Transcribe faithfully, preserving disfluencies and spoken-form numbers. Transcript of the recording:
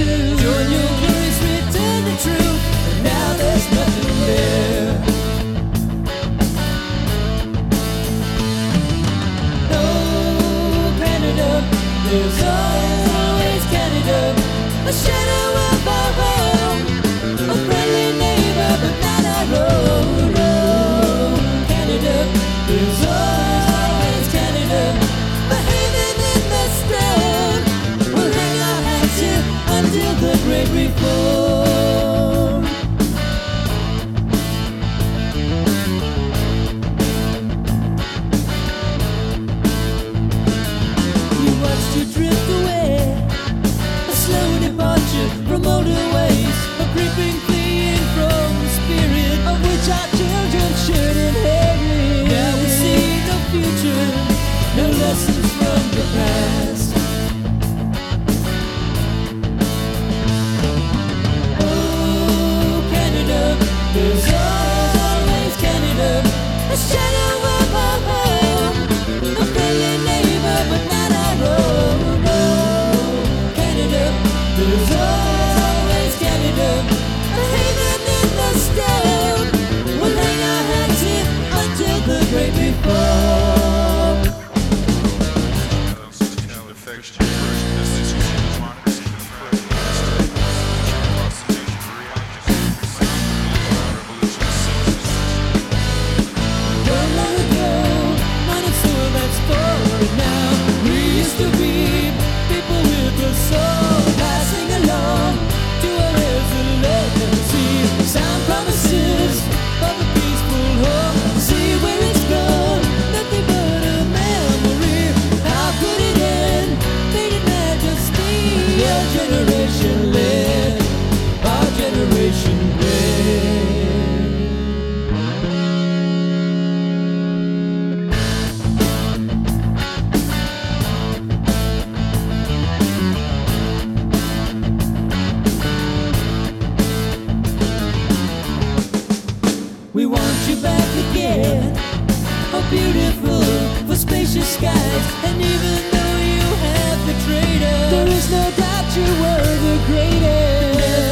Join your glorious return to truth, and now there's nothing there. Oh, Canada, there's always Canada, a shadow of our home, a friendly neighbor, but not our own. Oh, Canada, there's always Canada, a haven in the stone. We'll hang our hats here until the great reform. We watched you drift away, a slow departure from older ways, a creeping fleeing from the spirit of which our children should inherit. Now we see no future, no lessons from the past. Oh, Canada, there's always Canada, a shadow of our home, a friendly neighbor, but not our own. Oh, Canada, there's always Canada, a haven in the stone. We'll hang our hats here until the great reform. Don't let it go, not a soul that's forward now. We used to be people with a soul, passing along to a resolute sea. Sound promises of a peaceful home. See where it's gone, nothing but a memory. How could it end? Faded majesty. Our generation led, our generation led. We want you back again. Oh, beautiful for spacious skies. And even though you have betrayed us, there is no doubt you were the greatest.